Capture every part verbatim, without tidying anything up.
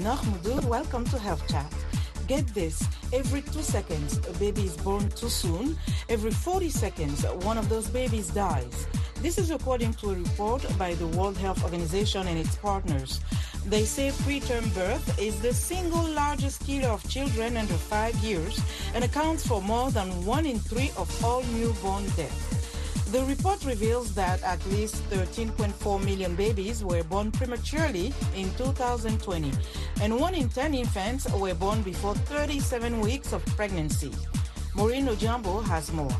Aminah Moudou. Welcome to Health Chat. Get this, every two seconds a baby is born too soon. Every forty seconds one of those babies dies. This is according to a report by the World Health Organization and its partners. They say preterm birth is the single largest killer of children under five years and accounts for more than one in three of all newborn deaths. The report reveals that at least thirteen point four million babies were born prematurely in two thousand twenty, and one in ten infants were born before thirty-seven weeks of pregnancy. Maureen Ojambo has more.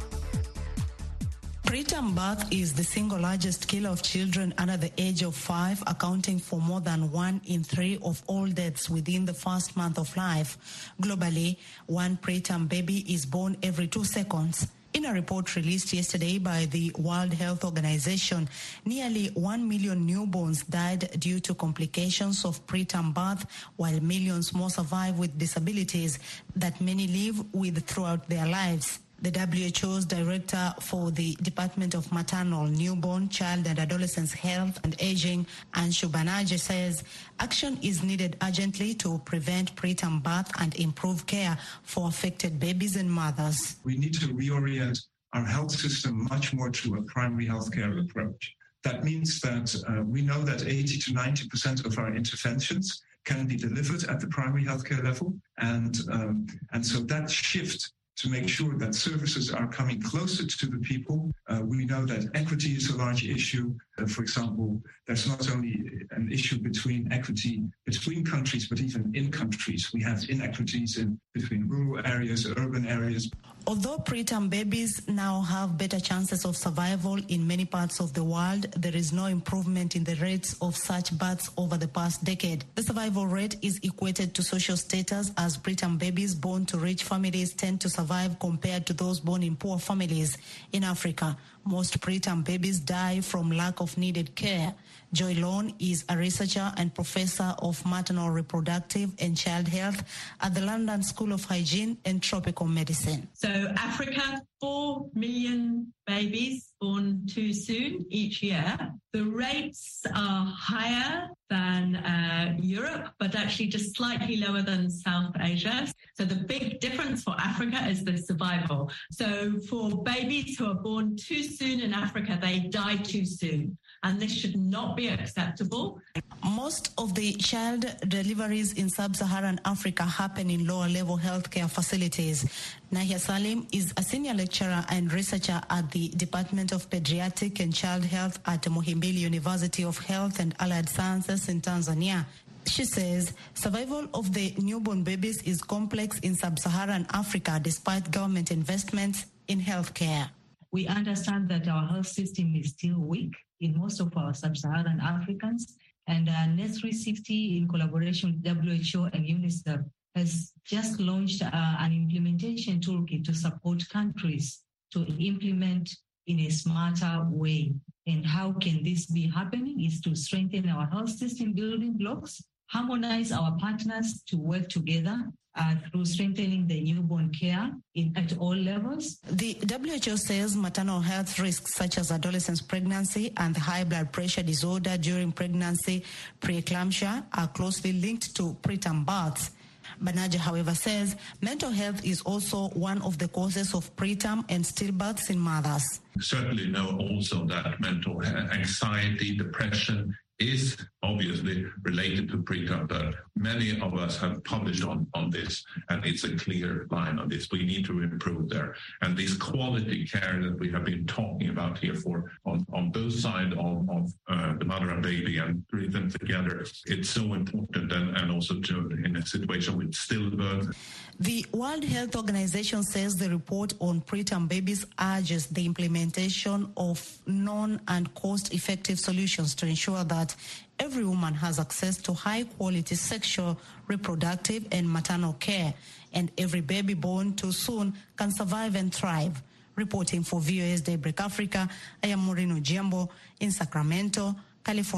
Preterm birth is the single largest killer of children under the age of five, accounting for more than one in three of all deaths within the first month of life. Globally, one preterm baby is born every two seconds. In a report released yesterday by the World Health Organization, nearly one million newborns died due to complications of preterm birth, while millions more survive with disabilities that many live with throughout their lives. The W H O's Director for the Department of Maternal, Newborn, Child and Adolescent Health and Aging, Anshu Banerjee, says action is needed urgently to prevent preterm birth and improve care for affected babies and mothers. We need to reorient our health system much more to a primary healthcare approach. That means that uh, we know that eighty to ninety percent of our interventions can be delivered at the primary healthcare level. And, um, and so that shift to make sure that services are coming closer to the people. Uh, we know that equity is a large issue. Uh, for example, there's not only an issue between equity between countries, but even in countries. We have inequities in between rural areas, urban areas. Although preterm babies now have better chances of survival in many parts of the world, there is no improvement in the rates of such births over the past decade. The survival rate is equated to social status, as preterm babies born to rich families tend to survive compared to those born in poor families. In Africa, most preterm babies die from lack of needed care. Joy Lone is a researcher and professor of maternal, reproductive and child health at the London School of Hygiene and Tropical Medicine. So Africa, four million babies born too soon each year. The rates are higher than uh, Europe, but actually just slightly lower than South Asia. So the big difference for Africa is the survival. So for babies who are born too soon in Africa, they die too soon. And this should not be acceptable. Most of the child deliveries in sub-Saharan Africa happen in lower-level healthcare facilities. Nahia Salim is a senior lecturer and researcher at the Department of Pediatric and Child Health at Muhimbili University of Health and Allied Sciences in Tanzania. She says survival of the newborn babies is complex in sub-Saharan Africa despite government investments in healthcare. We understand that our health system is still weak in most of our sub-Saharan Africans, and uh, N E S three sixty, in collaboration with W H O and UNICEF, has just launched uh, an implementation toolkit to support countries to implement in a smarter way. And how can this be happening is to strengthen our health system building blocks, harmonize our partners to work together uh, through strengthening the newborn care in, at all levels. The W H O says maternal health risks such as adolescent pregnancy and high blood pressure disorder during pregnancy, preeclampsia, are closely linked to preterm births. Banerjee, however, says mental health is also one of the causes of preterm and stillbirths in mothers. Certainly know also that mental anxiety, depression is obviously related to preterm birth. Many of us have published on, on this, and it's a clear line on this. We need to improve there. And this quality care that we have been talking about here for on, on both sides of, of uh, the mother and baby and breathe them together, it's so important, and, and also to, in a situation with stillbirth. The World Health Organization says the report on preterm babies urges the implementation of non- and cost-effective solutions to ensure that every woman has access to high-quality sexual, reproductive, and maternal care, and every baby born too soon can survive and thrive. Reporting for V O A's Daybreak Africa, I am Maureen Ojambo in Sacramento, California.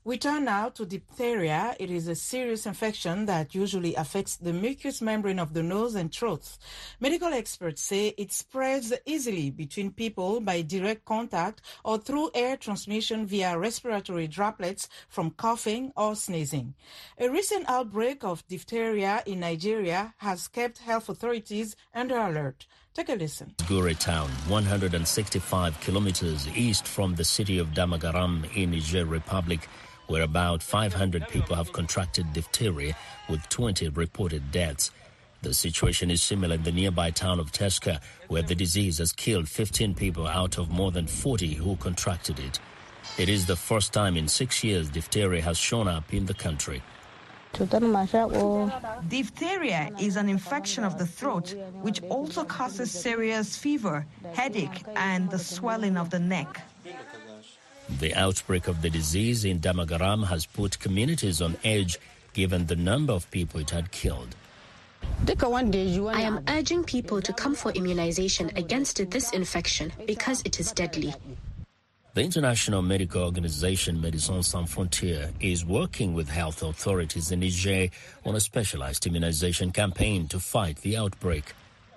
We turn now to diphtheria. It is a serious infection that usually affects the mucous membrane of the nose and throat. Medical experts say it spreads easily between people by direct contact or through air transmission via respiratory droplets from coughing or sneezing. A recent outbreak of diphtheria in Nigeria has kept health authorities under alert. Take a listen. Gure town, one hundred sixty-five kilometers east from the city of Damagaram in Niger Republic, where about five hundred people have contracted diphtheria, with twenty reported deaths. The situation is similar in the nearby town of Teska, where the disease has killed fifteen people out of more than forty who contracted it. It is the first time in six years diphtheria has shown up in the country. Diphtheria is an infection of the throat, which also causes serious fever, headache, and the swelling of the neck. The outbreak of the disease in Damagaram has put communities on edge given the number of people it had killed. I am urging people to come for immunization against this infection because it is deadly. The international medical organization Médecins Sans Frontières is working with health authorities in Niger on a specialized immunization campaign to fight the outbreak.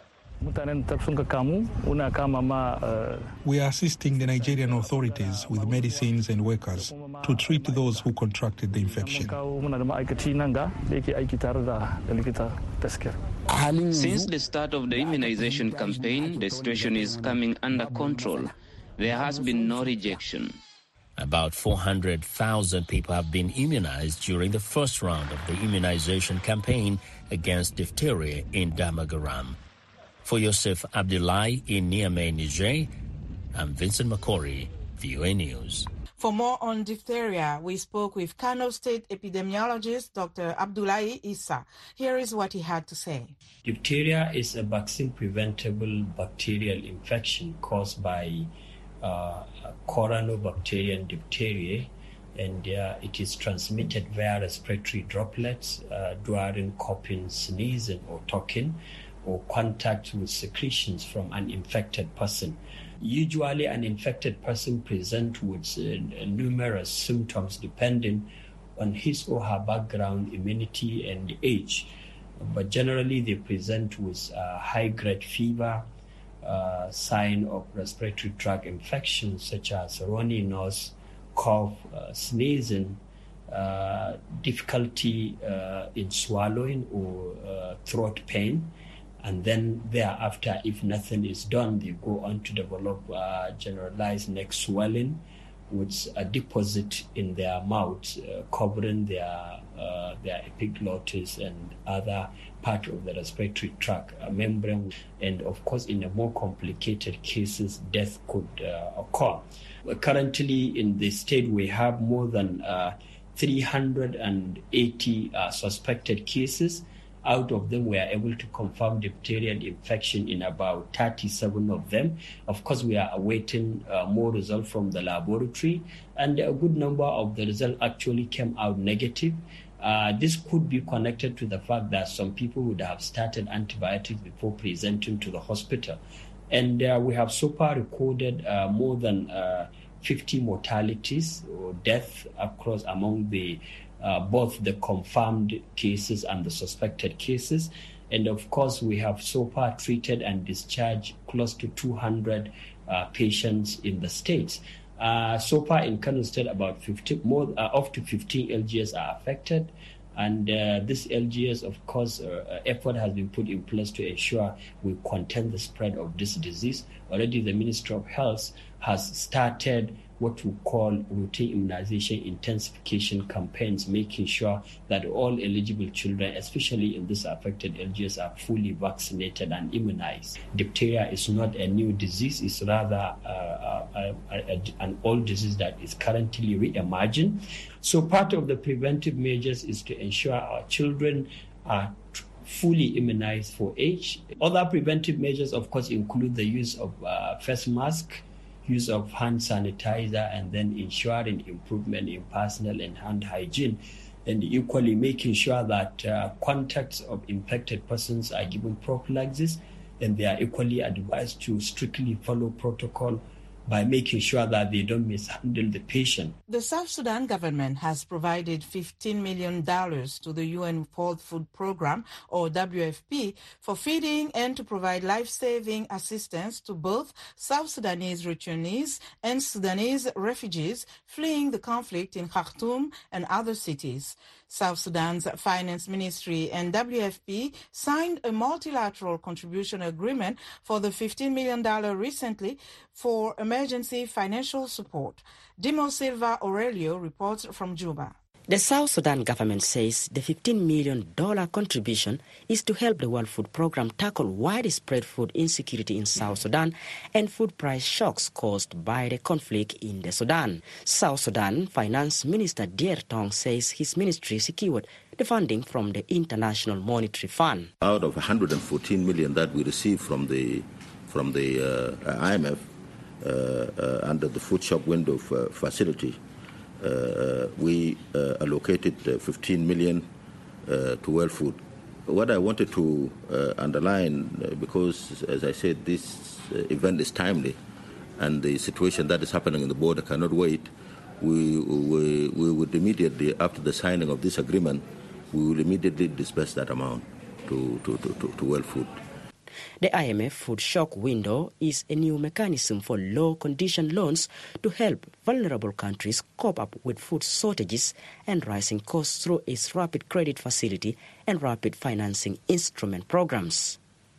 We are assisting the Nigerian authorities with medicines and workers to treat those who contracted the infection. Since the start of the immunization campaign, the situation is coming under control. There has been no rejection. About four hundred thousand people have been immunized during the first round of the immunization campaign against diphtheria in Damagaram. For Yosef Abdullahi in Niamey, Niger, I'm Vincent Makori, V O A News. For more on diphtheria, we spoke with Kano State epidemiologist Doctor Abdullahi Issa. Here is what he had to say. Diphtheria is a vaccine-preventable bacterial infection caused by uh, Corynebacterium diphtheriae, and uh, it is transmitted via respiratory droplets uh, during coughing, sneezing, or talking, or contact with secretions from an infected person. Usually an infected person presents with uh, numerous symptoms depending on his or her background, immunity, and age. But generally they present with uh, high-grade fever, uh, sign of respiratory tract infections such as runny nose, cough, uh, sneezing, uh, difficulty uh, in swallowing or uh, throat pain. And then thereafter, if nothing is done, they go on to develop uh, generalized neck swelling with a deposit in their mouth, uh, covering their uh, their epiglottis and other part of the respiratory tract uh, membrane. And of course, in the more complicated cases, death could uh, occur. Currently, in the state, we have more than uh, three hundred eighty uh, suspected cases. Out of them, we are able to confirm diphtheria infection in about thirty-seven of them. Of course, we are awaiting uh, more results from the laboratory, and a good number of the results actually came out negative. Uh, this could be connected to the fact that some people would have started antibiotics before presenting to the hospital. And uh, we have so far recorded uh, more than uh, fifty mortalities or deaths across among the Uh, both the confirmed cases and the suspected cases. And of course, we have so far treated and discharged close to two hundred uh, patients in the States. Uh, so far in Kano State, about fifty, more, uh, up to fifteen L G S are affected. And uh, this L G S, of course, uh, effort has been put in place to ensure we contain the spread of this disease. Already the Ministry of Health has started what we call routine immunization intensification campaigns, making sure that all eligible children, especially in this affected L G S, are fully vaccinated and immunized. Diphtheria is not a new disease, it's rather uh, a, a, a, an old disease that is currently re-emerging. So part of the preventive measures is to ensure our children are fully immunized for age. Other preventive measures, of course, include the use of uh, face mask, use of hand sanitizer, and then ensuring improvement in personal and hand hygiene, and equally making sure that uh, contacts of infected persons are given prophylaxis, and they are equally advised to strictly follow protocol by making sure that they don't mishandle the patient. The South Sudan government has provided fifteen million dollars to the U N World Food Program, or W F P, for feeding and to provide life-saving assistance to both South Sudanese returnees and Sudanese refugees fleeing the conflict in Khartoum and other cities. South Sudan's Finance Ministry and W F P signed a multilateral contribution agreement for the fifteen million dollars recently for emergency financial support. Dimo Silva Aurelio reports from Juba. The South Sudan government says the fifteen million dollars contribution is to help the World Food Program tackle widespread food insecurity in South Sudan and food price shocks caused by the conflict in the Sudan. South Sudan Finance Minister Dier Tong says his ministry secured the funding from the International Monetary Fund. Out of one hundred fourteen million dollars that we received from the from the uh, I M F uh, uh, under the food shop window uh, facility, Uh, we uh, allocated uh, fifteen million uh, to World Food. What I wanted to uh, underline, uh, because as I said, this uh, event is timely and the situation that is happening in the border cannot wait, we, we, we would immediately, after the signing of this agreement, we will immediately disperse that amount to, to, to, to, to World Food. The I M F Food Shock Window is a new mechanism for low-condition loans to help vulnerable countries cope up with food shortages and rising costs through its Rapid Credit Facility and Rapid Financing Instrument programs.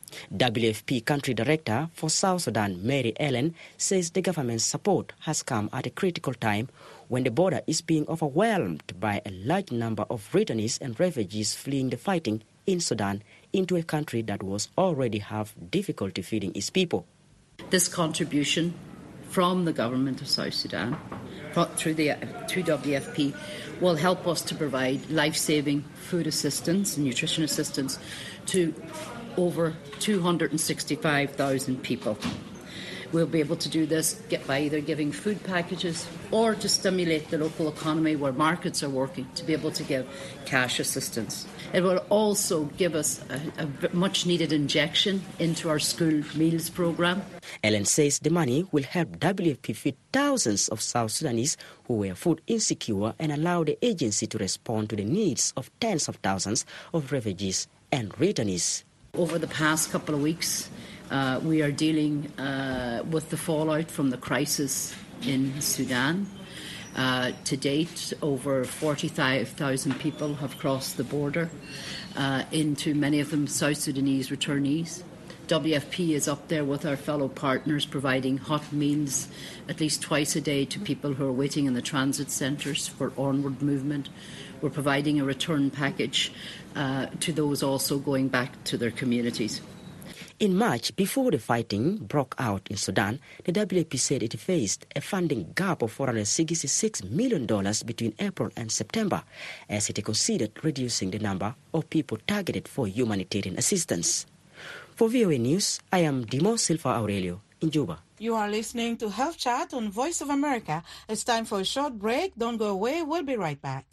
W F P Country Director for South Sudan, Mary Ellen, says the government's support has come at a critical time when the border is being overwhelmed by a large number of returnees and refugees fleeing the fighting in Sudan into a country that was already have difficulty feeding its people. This contribution from the government of South Sudan through the through W F P will help us to provide life-saving food assistance and nutrition assistance to over two hundred sixty-five thousand people. We'll be able to do this by either giving food packages or to stimulate the local economy where markets are working to be able to give cash assistance. It will also give us a, a much-needed injection into our school meals program. Ellen says the money will help W F P feed thousands of South Sudanese who were food insecure and allow the agency to respond to the needs of tens of thousands of refugees and returnees. Over the past couple of weeks, Uh, we are dealing uh, with the fallout from the crisis in Sudan. Uh, to date, over forty-five thousand people have crossed the border uh, into many of them South Sudanese returnees. W F P is up there with our fellow partners providing hot meals at least twice a day to people who are waiting in the transit centres for onward movement. We're providing a return package uh, to those also going back to their communities. In March, before the fighting broke out in Sudan, the W F P said it faced a funding gap of four hundred sixty-six million dollars between April and September, as it considered reducing the number of people targeted for humanitarian assistance. For V O A News, I am Dimo Silva Aurelio in Juba. You are listening to Health Chat on Voice of America. It's time for a short break. Don't go away. We'll be right back.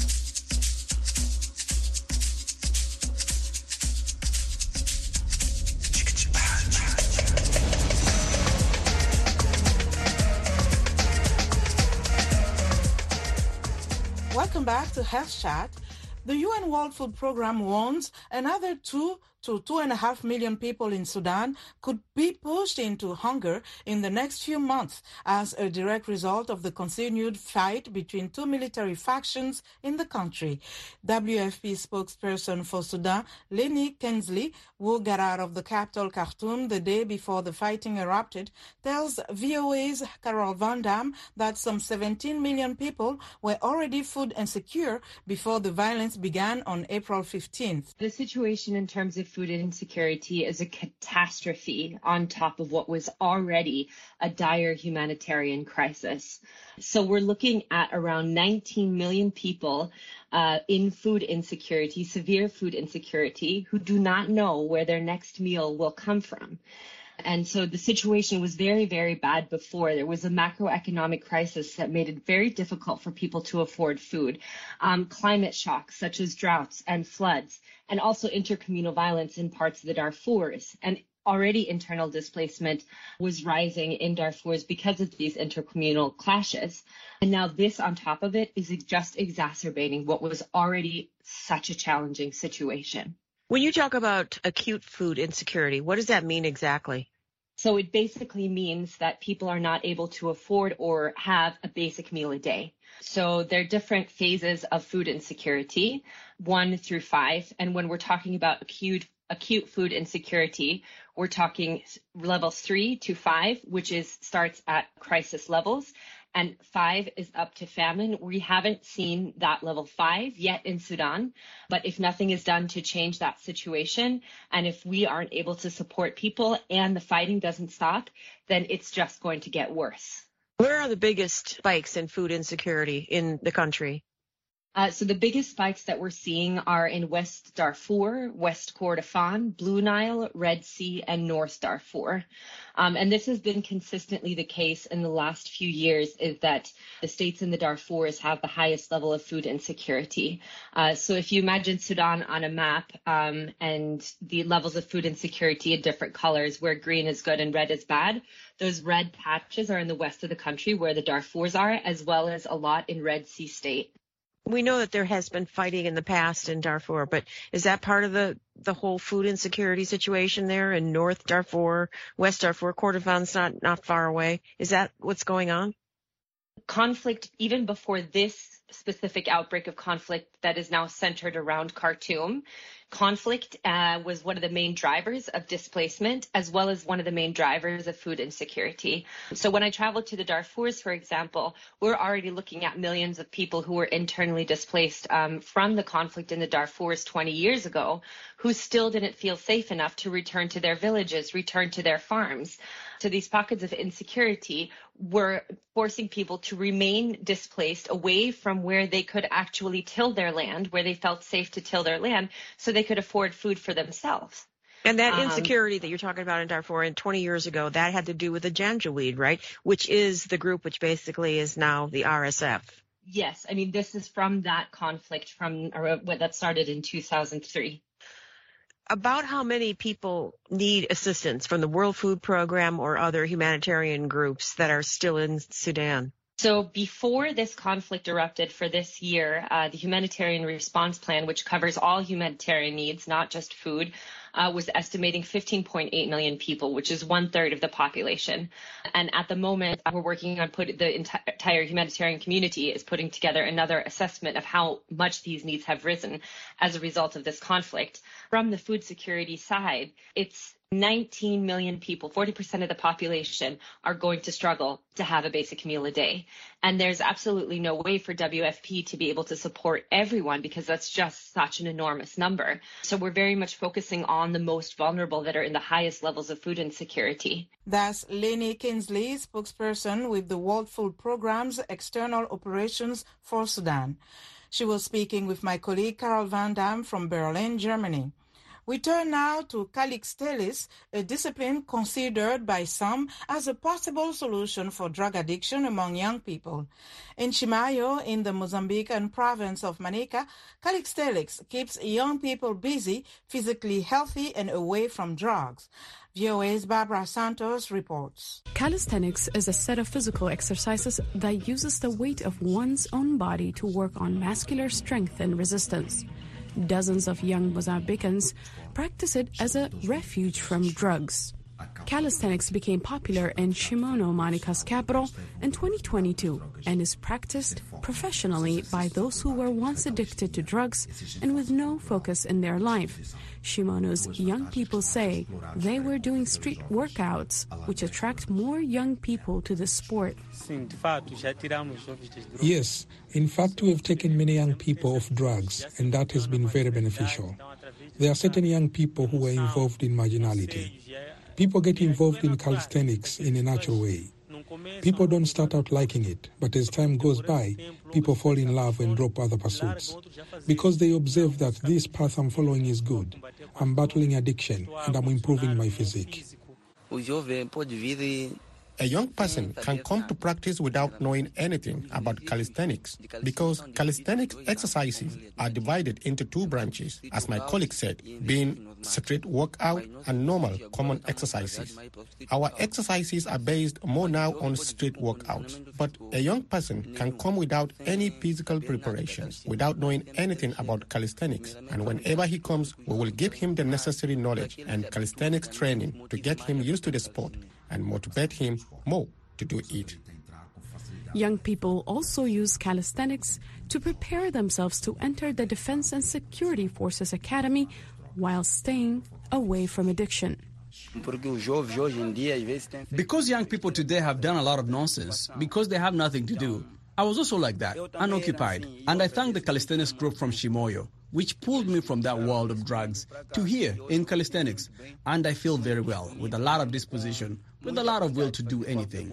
Welcome back to Health Chat. The U N World Food Program warns another two to two and a half million people in Sudan could be pushed into hunger in the next few months as a direct result of the continued fight between two military factions in the country. W F P spokesperson for Sudan, Lenny Kensley, who got out of the capital Khartoum the day before the fighting erupted, tells V O A's Carol Van Dam that some seventeen million people were already food insecure before the violence began on April fifteenth. The situation in terms of food insecurity is a catastrophe on top of what was already a dire humanitarian crisis. So we're looking at around nineteen million people uh, in food insecurity, severe food insecurity, who do not know where their next meal will come from. And so the situation was very, very bad before. There was a macroeconomic crisis that made it very difficult for people to afford food. Um, climate shocks such as droughts and floods, and also intercommunal violence in parts of the Darfurs. And already internal displacement was rising in Darfur because of these intercommunal clashes. And now this on top of it is just exacerbating what was already such a challenging situation. When you talk about acute food insecurity, what does that mean exactly? So it basically means that people are not able to afford or have a basic meal a day. So there are different phases of food insecurity, one through five. And when we're talking about acute acute food insecurity, we're talking levels three to five, which is starts at crisis levels. And five is up to famine. We haven't seen that level five yet in Sudan. But if nothing is done to change that situation, and if we aren't able to support people and the fighting doesn't stop, then it's just going to get worse. Where are the biggest spikes in food insecurity in the country? Uh, so the biggest spikes that we're seeing are in West Darfur, West Kordofan, Blue Nile, Red Sea, and North Darfur. Um, and this has been consistently the case in the last few years, is that the states in the Darfurs have the highest level of food insecurity. Uh, so if you imagine Sudan on a map um, and the levels of food insecurity in different colors, where green is good and red is bad, those red patches are in the west of the country where the Darfurs are, as well as a lot in Red Sea State. We know that there has been fighting in the past in Darfur, but is that part of the, the whole food insecurity situation there in North Darfur, West Darfur? Kordofan's not, not far away. Is that what's going on? Conflict, even before this specific outbreak of conflict that is now centered around Khartoum, conflict uh, was one of the main drivers of displacement, as well as one of the main drivers of food insecurity. So when I traveled to the Darfurs, for example, we're already looking at millions of people who were internally displaced um, from the conflict in the Darfurs twenty years ago, who still didn't feel safe enough to return to their villages, return to their farms. So these pockets of insecurity were forcing people to remain displaced away from where they could actually till their land, where they felt safe to till their land, so they could afford food for themselves. And that Um, insecurity that you're talking about in Darfur and twenty years ago, that had to do with the Janjaweed, right? Which is the group which basically is now the R S F. Yes, I mean, this is from that conflict from or what that started in two thousand three. About how many people need assistance from the World Food Program or other humanitarian groups that are still in Sudan? So before this conflict erupted for this year, uh, the Humanitarian Response Plan, which covers all humanitarian needs, not just food, uh, was estimating fifteen point eight million people, which is one third of the population. And at the moment, we're working on put the enti- entire humanitarian community is putting together another assessment of how much these needs have risen as a result of this conflict. From the food security side, it's nineteen million people, forty percent of the population, are going to struggle to have a basic meal a day. And there's absolutely no way for W F P to be able to support everyone because that's just such an enormous number. So we're very much focusing on the most vulnerable that are in the highest levels of food insecurity. That's Lenny Kinsley, spokesperson with the World Food Programme's External Operations for Sudan. She was speaking with my colleague Carol Van Dam from Berlin, Germany. We turn now to calisthenics, a discipline considered by some as a possible solution for drug addiction among young people. In Chimayo, in the Mozambican province of Manica, calisthenics keeps young people busy, physically healthy, and away from drugs. V O A's Barbara Santos reports. Calisthenics is a set of physical exercises that uses the weight of one's own body to work on muscular strength and resistance. Dozens of young Mozambicans practice it as a refuge from drugs. Calisthenics became popular in Shimono, Manica's capital, in twenty twenty-two and is practiced professionally by those who were once addicted to drugs and with no focus in their life. Shimono's young people say they were doing street workouts, which attract more young people to the sport. Yes, in fact, we have taken many young people off drugs, and that has been very beneficial. There are certain young people who are involved in marginality. People get involved in calisthenics in a natural way. People don't start out liking it, but as time goes by, people fall in love and drop other pursuits. Because they observe that this path I'm following is good. I'm battling addiction and I'm improving my physique. A young person can come to practice without knowing anything about calisthenics because calisthenics exercises are divided into two branches, as my colleague said, being street workout and normal common exercises. Our exercises are based more now on street workouts, but a young person can come without any physical preparation, without knowing anything about calisthenics, and whenever he comes, we will give him the necessary knowledge and calisthenics training to get him used to the sport and motivate him more to do it. Young people also use calisthenics to prepare themselves to enter the Defense and Security Forces Academy while staying away from addiction. Because young people today have done a lot of nonsense, because they have nothing to do. I was also like that, unoccupied, and I thank the calisthenics group from Shimoyo, which pulled me from that world of drugs to here in calisthenics, and I feel very well, with a lot of disposition, with a lot of will to do anything.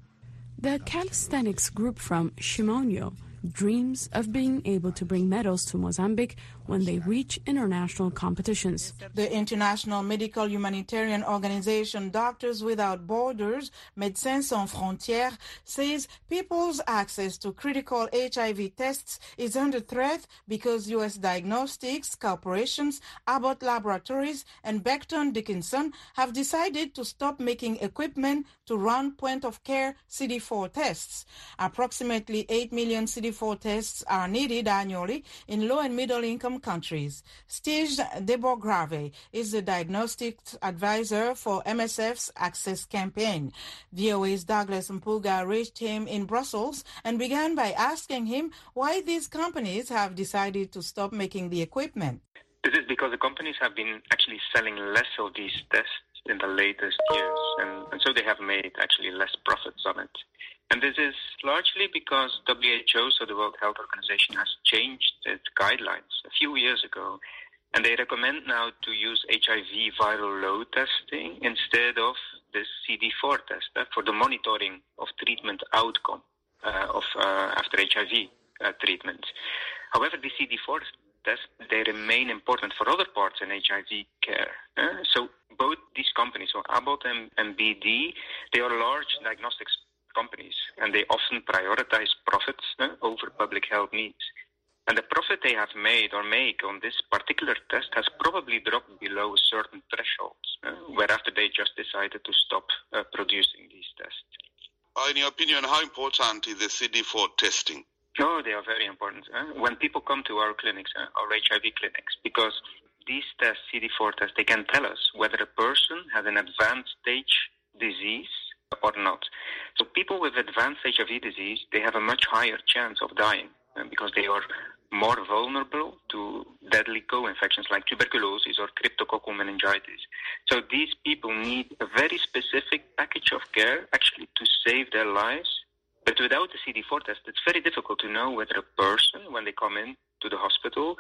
The calisthenics group from Shimoyo dreams of being able to bring medals to Mozambique when they reach international competitions. The International Medical Humanitarian Organization Doctors Without Borders, Médecins Sans Frontières, says people's access to critical H I V tests is under threat because U S diagnostics corporations, Abbott Laboratories and Becton Dickinson have decided to stop making equipment to run point-of-care C D four tests. Approximately eight million C D four tests are needed annually in low and middle-income countries. Steve Debograve is the diagnostics advisor for M S F's Access campaign. V O A's Douglas Mpuga reached him in Brussels and began by asking him why these companies have decided to stop making the equipment. This is because the companies have been actually selling less of these tests in the latest years, and, and so they have made actually less profits on it. And this is largely because W H O, so the World Health Organization, has changed its guidelines a few years ago, and they recommend now to use H I V viral load testing instead of the C D four test uh, for the monitoring of treatment outcome uh, of uh, after H I V uh, treatment. However, the C D four tests, they remain important for other parts in H I V care. Uh, so both these companies, so Abbott and, and B D, they are large diagnostics companies, and they often prioritize profits uh, over public health needs. And the profit they have made or make on this particular test has probably dropped below certain thresholds, uh, whereafter they just decided to stop uh, producing these tests. Uh, in your opinion, how important is the C D four testing? Oh, they are very important. Uh, when people come to our clinics, uh, our H I V clinics, because these tests, C D four tests, they can tell us whether a person has an advanced stage disease or not. So people with advanced H I V disease, they have a much higher chance of dying uh, because they are more vulnerable to deadly co-infections like tuberculosis or cryptococcal meningitis. So these people need a very specific package of care actually to save their lives. But without the C D four test, it's very difficult to know whether a person, when they come in to the hospital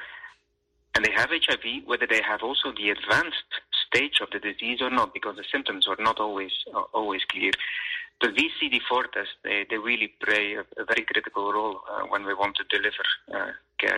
and they have H I V, whether they have also the advanced stage of the disease or not, because the symptoms are not always uh, always clear. So these C D four tests, they, they really play a, a very critical role uh, when we want to deliver uh, care.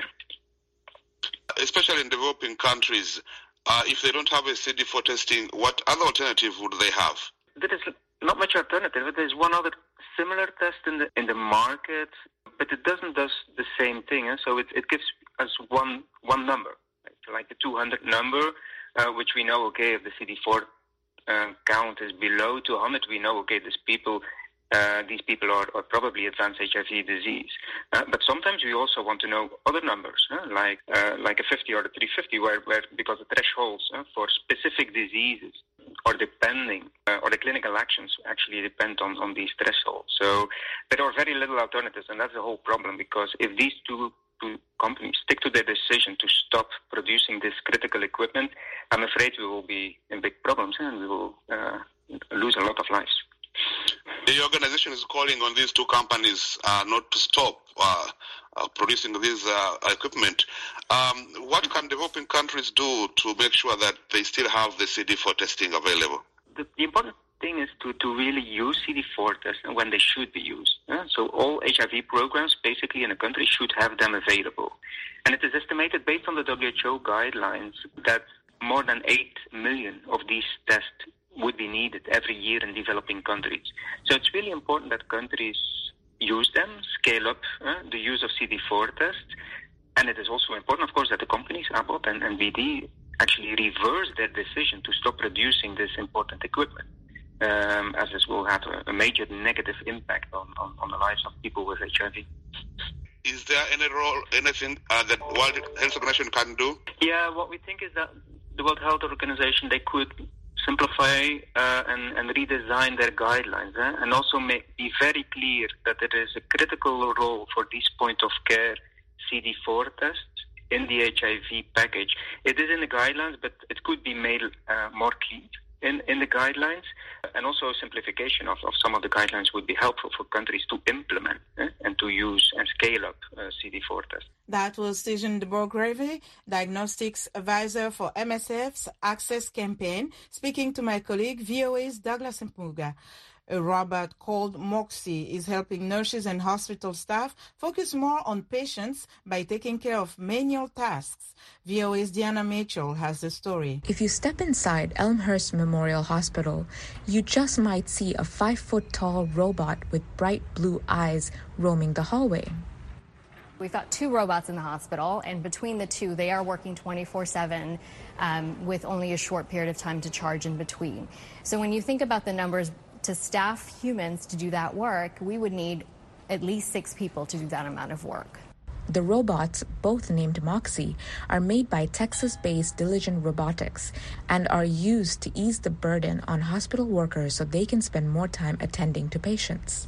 Especially in developing countries, uh, if they don't have a C D four testing, what other alternative would they have? There is not much alternative. There's one other similar test in the in the market, but it doesn't do the same thing. Eh? So it, it gives us one one number, like the two hundred number, uh, which we know, okay, if the C D four uh, count is below two hundred, we know, okay, these people, uh, these people are, are probably advanced H I V disease. Uh, but sometimes we also want to know other numbers, uh, like uh, like a fifty or a three fifty, where, where because the thresholds uh, for specific diseases or depending, uh, or the clinical actions actually depend on, on these thresholds. So there are very little alternatives, and that's the whole problem, because if these two Two companies stick to their decision to stop producing this critical equipment, I'm afraid we will be in big problems and we will uh, lose a lot of lives. The organization is calling on these two companies uh, not to stop uh, uh, producing this uh, equipment. Um, what can developing countries do to make sure that they still have the C D four testing available? The, the important thing is to, to really use C D four tests when they should be used. Uh, so all H I V programs basically in a country should have them available. And it is estimated based on the W H O guidelines that more than eight million of these tests would be needed every year in developing countries. So it's really important that countries use them, scale up uh, the use of C D four tests. And it is also important, of course, that the companies, Abbott and, and B D, actually reverse their decision to stop producing this important equipment, um, as this will have a, a major negative impact on, on, on the lives of people with H I V. Is there any role, anything uh, that World Health Organization can do? Yeah, what we think is that the World Health Organization, they could simplify uh, and, and redesign their guidelines eh? and also make, be very clear that there is a critical role for these point-of-care C D four tests in the H I V package. It is in the guidelines, but it could be made uh, more clear in, in the guidelines. And also a simplification of, of some of the guidelines would be helpful for countries to implement eh, and to use and scale up uh, C D four tests. That was Stijn de Boergrave, Diagnostics Advisor for M S F's Access Campaign, speaking to my colleague, V O A's Douglas Mpuga. A robot called Moxie is helping nurses and hospital staff focus more on patients by taking care of menial tasks. V O A's Diana Mitchell has the story. If you step inside Elmhurst Memorial Hospital, you just might see a five-foot-tall robot with bright blue eyes roaming the hallway. We've got two robots in the hospital, and between the two, they are working twenty-four seven um, with only a short period of time to charge in between. So when you think about the numbers to staff humans to do that work, we would need at least six people to do that amount of work. The robots, both named Moxie, are made by Texas-based Diligent Robotics and are used to ease the burden on hospital workers so they can spend more time attending to patients.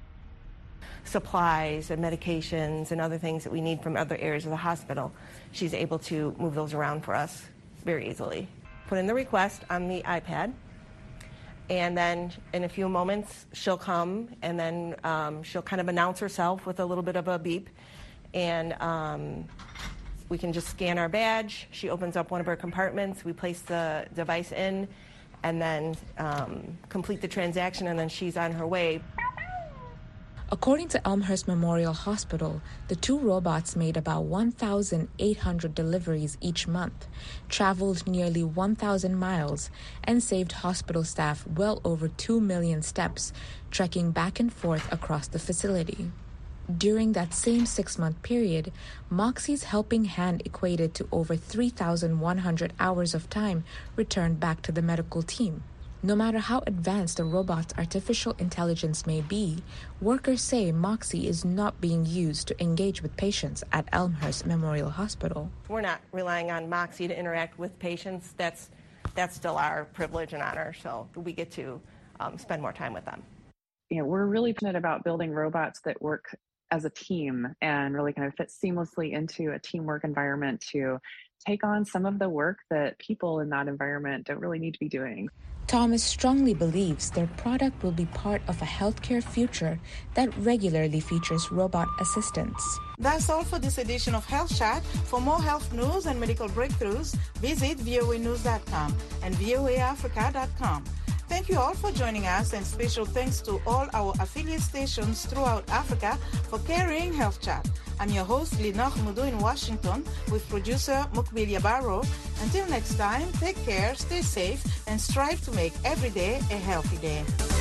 Supplies and medications and other things that we need from other areas of the hospital, she's able to move those around for us very easily. Put in the request on the iPad, and then in a few moments she'll come, and then um, she'll kind of announce herself with a little bit of a beep, and um, we can just scan our badge. She opens up one of her compartments, we place the device in, and then um, complete the transaction, and then she's on her way. According to Elmhurst Memorial Hospital, the two robots made about one thousand eight hundred deliveries each month, traveled nearly one thousand miles, and saved hospital staff well over two million steps, trekking back and forth across the facility. During that same six-month period, Moxie's helping hand equated to over three thousand one hundred hours of time returned back to the medical team. No matter how advanced the robot's artificial intelligence may be, workers say Moxie is not being used to engage with patients at Elmhurst Memorial Hospital. We're not relying on Moxie to interact with patients. That's that's still our privilege and honor, so we get to um, spend more time with them. You know, we're really passionate about building robots that work as a team and really kind of fit seamlessly into a teamwork environment to take on some of the work that people in that environment don't really need to be doing. Thomas strongly believes their product will be part of a healthcare future that regularly features robot assistants. That's all for this edition of Health Chat. For more health news and medical breakthroughs, visit V O A news dot com and V O A africa dot com. Thank you all for joining us, and special thanks to all our affiliate stations throughout Africa for carrying Health Chat. I'm your host, Lenore Mudu in Washington, with producer Mukbil Yabaro. Until next time, take care, stay safe, and strive to make every day a healthy day.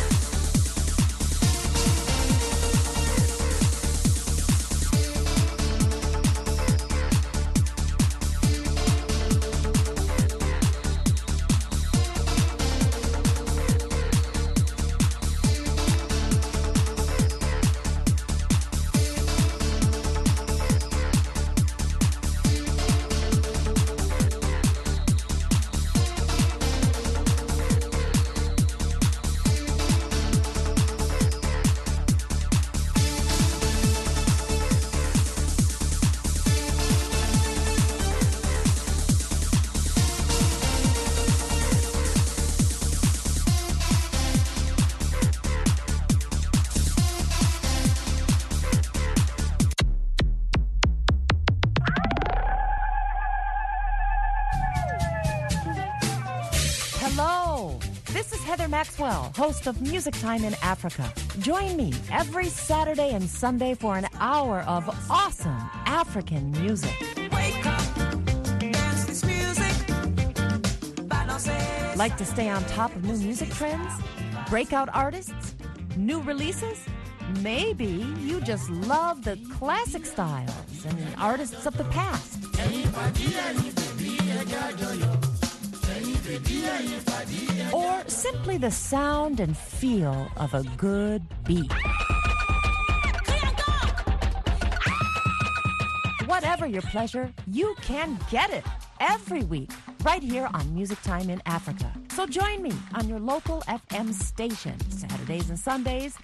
Maxwell, host of Music Time in Africa. Join me every Saturday and Sunday for an hour of awesome African music. Wake up, dance this music, balance. Like to stay on top of new music trends? Breakout artists? New releases? Maybe you just love the classic styles and artists of the past. Or simply the sound and feel of a good beat. Whatever your pleasure, you can get it every week right here on Music Time in Africa. So join me on your local F M station Saturdays and Sundays